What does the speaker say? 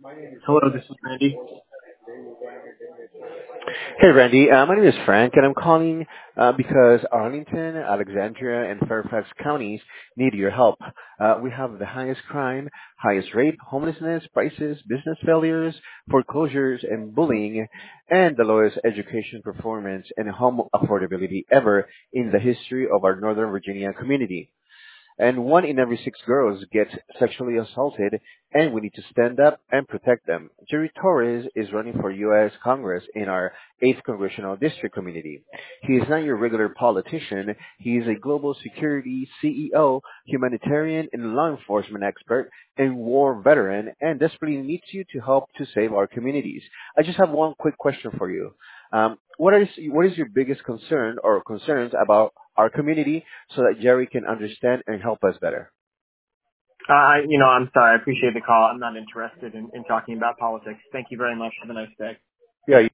Hello, this is Randy. Hey, Randy. My name is Frank, and I'm calling because Arlington, Alexandria, and Fairfax counties need your help. We have the highest crime, highest rape, homelessness, prices, business failures, foreclosures, and bullying, and the lowest education performance and home affordability ever in the history of our Northern Virginia community. And one in every six girls gets sexually assaulted, and we need to stand up and protect them. Jerry Torres is running for U.S. Congress in our 8th Congressional District community. He is not your regular politician. He is a global security CEO, humanitarian and law enforcement expert, and war veteran, and desperately needs you to help to save our communities. I just have one quick question for you. What is your biggest concern or concerns about our community so that Jerry can understand and help us better? I'm sorry. I appreciate the call. I'm not interested in talking about politics. Thank you very much. Have a nice day. Yeah,